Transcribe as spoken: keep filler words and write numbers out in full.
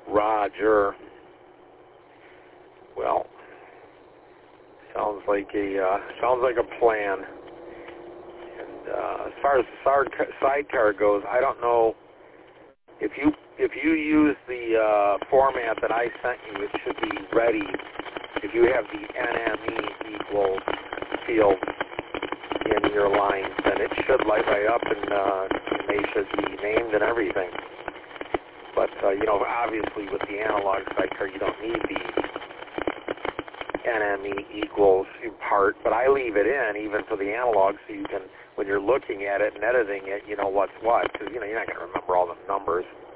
Roger. Well, sounds like a uh, sounds like a plan. And uh, as far as the sidecar goes, I don't know if you if you use the uh, format that I sent you, it should be ready. If you have the N M E equals field in your lines, then it should light right up, and, uh, and they should be named and everything. But, uh, you know, obviously with the analog sidecar, you don't need the N M E equals part, but I leave it in even for the analog so you can, when you're looking at it and editing it, you know what's what, because, you know, you're not going to remember all the numbers.